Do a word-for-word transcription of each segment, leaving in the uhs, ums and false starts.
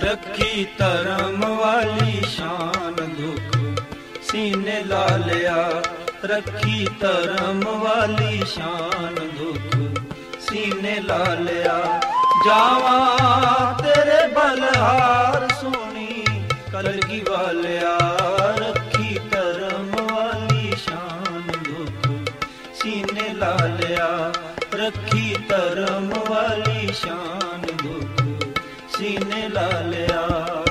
ਰੱਖੀ ਧਰਮ ਵਾਲੀ ਸ਼ਾਨ ਦੁੱਖ ਸੀਨੇ ਲਾ ਲਿਆ। ਰੱਖੀ ਧਰਮ ਵਾਲੀ ਸ਼ਾਨ ਦੁੱਖ ਸੀਨੇ ਲਾ ਲਿਆ। ਜਾਵਾਂ ਤੇਰੇ ਬਲਹਾਰ ਸੋਹਣੀ ਕਲਗੀ ਵਾਲਿਆ। ਰੱਖੀ ਧਰਮ ਵਾਲੀ ਸ਼ਾਨ ਦੁੱਖ ਸੀਨੇ ਲਾ ਲਿਆ। ਰੱਖੀ ਧਰਮ ਵਾਲੀ ਸ਼ਾਨ ਦੁੱਖ ਸੀਨੇ ਲਾ ਲਿਆ।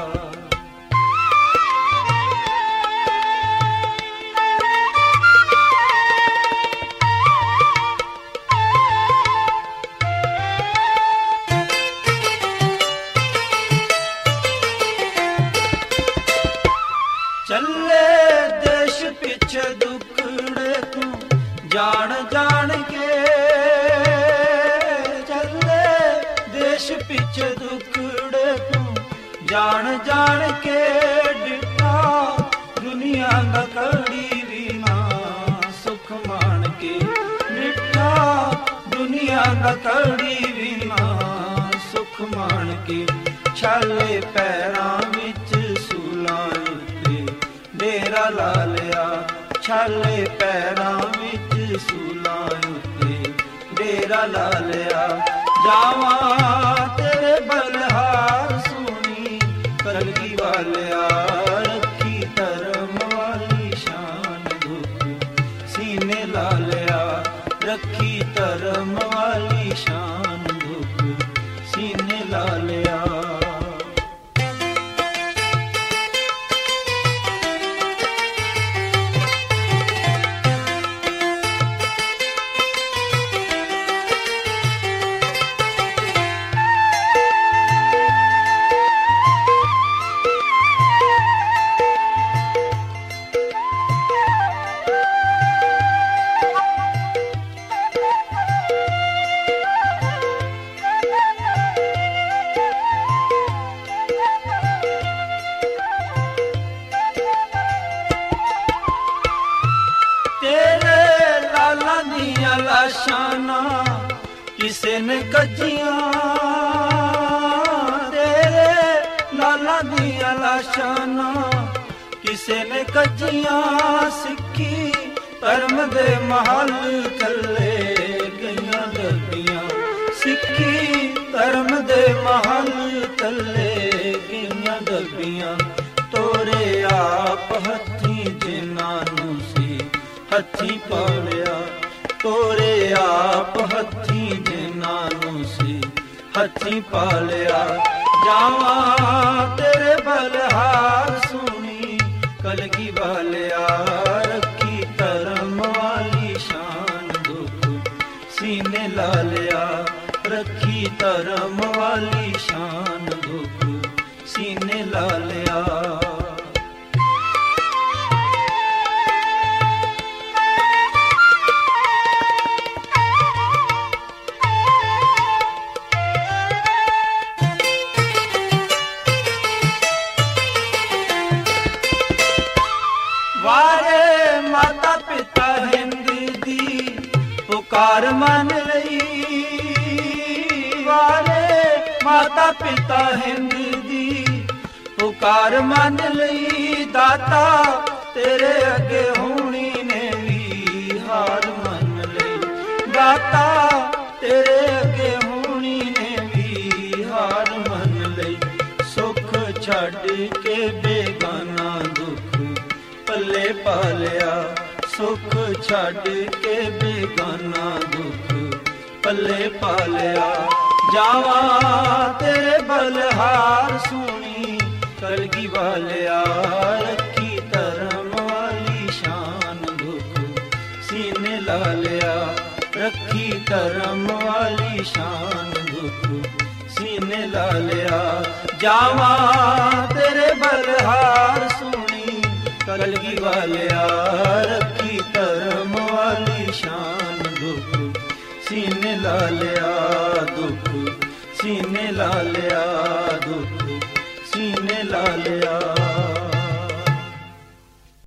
ਚੱਲੇ ਦੇਸ਼ ਪਿੱਛੇ ਦੁੱਖੜੇ ਤੂੰ ਜਾਣ ਜਾਣ ਕੇ। ਚੱਲੇ ਦੇਸ਼ ਪਿੱਛੇ ਦੁੱਖੜੇ ਤੂੰ ਜਾਣ ਜਾਣ ਕੇ। ਡਿੱਠਾ ਦੁਨੀਆ ਦਾ ਕੜੀ ਵੀ ਨਾ ਸੁਖ ਮਾਣ ਕੇ। ਡਿੱਠਾ ਦੁਨੀਆ ਦਾ ਕੜੀ ਵੀ ਨਾ ਸੁਖ ਮਾਣ ਕੇ। ਛਾਲੇ ਪੈਰਾਂ ਵਿੱਚ ਸੂਲਾਂ ਉੱਤੇ ਡੇਰਾ ਲਾ ਲਿਆ। ਛਾਲੇ ਪੈਰਾਂ ਵਿੱਚ ਸੂਲਾਂ ਉੱਤੇ ਡੇਰਾ ਲਾ ਲਿਆ। ਜਾਵਾਂ ਤੇਰੇ ਬਲਹਾਰ ਸੋਹਣੀ ਕਲਗੀ ਵਾਲਿਆ। ਰੱਖੀ ਧਰਮ ਵਾਲੀ ਸ਼ਾਨ ਦੁੱਖ ਸੀਨੇ ਲਾ ਲਿਆ। ਰੱਖੀ ਧਰਮ ਵਾਲੀ ਸ਼ਾਨ ਦੁੱਖ ਸੀਨੇ ਲਾ ਲਿਆ। ਲਾਸ਼ਾਨਾ ਕਿਸੇ ਨੇ ਕੱਜੀਆਂ। ਤੇਰੇ ਲਾਲਾਂ ਦੀਆਂ ਲਾਸ਼ਾਨਾ ਕਿਸੇ ਨੇ ਕੱਜੀਆਂ। ਸਿੱਖੀ ਧਰਮ ਦੇ ਮਹਲ ਥੱਲੇ ਗਈਆਂ ਦਰਦੀਆਂ। ਸਿੱਖੀ ਧਰਮ ਦੇ ਮਹਲ ਥੱਲੇ ਗਈਆਂ ਦਰਦੀਆਂ। ਤੋਰੇ ਆਪ ਹੱਥੀਂ ਜਿਨ੍ਹਾਂ ਨੂੰ ਸੀ ਹੱਥੀਂ ਪਾਲਿਆ। ਤੋਰੇ ਆਪ ਹੱਥੀਂ ਜਿਨ੍ਹਾਂ ਨੂੰ ਸੀ ਹੱਥੀਂ ਪਾਲਿਆ। ਜਾਵਾਂ ਤੇਰੇ ਬਲਹਾਰ ਸੋਹਣੀ ਕਲਗੀ ਵਾਲਿਆ। ਰੱਖੀ ਧਰਮ ਵਾਲੀ ਸ਼ਾਨ ਦੁੱਖ ਸੀਨੇ ਲਾ ਲਿਆ। ਰੱਖੀ ਧਰਮ ਵਾਲੀ ਸ਼ਾਨ ਦੁੱਖ ਸੀਨੇ ਲਾ ਲਿਆ। ਵਾਰੇ ਮਾਤਾ ਪਿਤਾ ਹਿੰਦ ਦੀ ਪੁਕਾਰ ਮੰਨ ਲਈ। ਵਾਰੇ ਮਾਤਾ ਪਿਤਾ ਹਿੰਦ ਦੀ ਪੁਕਾਰ ਮੰਨ ਲਈ। ਦਾਤਾ ਤੇਰੇ ਅੱਗੇ ਹੋਣੀ ਨੇ ਵੀ ਹਾਰ ਮੰਨ ਲਈ। ਦਾਤਾ ਤੇਰੇ ਅੱਗੇ ਹੋਣੀ ਨੇ ਵੀ ਹਾਰ ਮੰਨ ਲਈ। ਸੁੱਖ ਛੱਡ ਕੇ ਬੇਗਾਨਾ ਦੁੱਖ ਪੱਲੇ ਪਾ ਲਿਆ। ਸੁੱਖ ਛੱਡ ਕੇ ਬੇਗਾਨਾ ਦੁੱਖ ਪੱਲੇ ਪਾ ਲਿਆ। ਜਾਵਾਂ ਤੇਰੇ ਬਲਹਾਰ ਸੋਹਣੀ ਕਲਗੀ ਵਾਲਿਆ। ਰੱਖੀ ਧਰਮ ਵਾਲੀ ਸ਼ਾਨ ਦੁੱਖ ਸੀਨੇ ਲਾ ਲਿਆ। ਰੱਖੀ ਧਰਮ ਵਾਲੀ ਸ਼ਾਨ ਦੁੱਖ ਸੀਨੇ ਲਾ ਲਿਆ। ਜਾਵਾਂ ਤੇਰੇ ਬਲਹਾਰ ਸੋਹਣੀ ਕਲਗੀ ਵਾਲਿਆ। ਰੱਖੀ ਧਰਮ ਵਾਲੀ ਸ਼ਾਨ ਦੁੱਖ ਸੀਨੇ ਲਾ ਲਿਆ। ਦੁੱਖ ਸੀਨੇ ਲਾ ਲਿਆ। ਦੁੱਖ ਸੀਨੇ ਲਾ ਲਿਆ।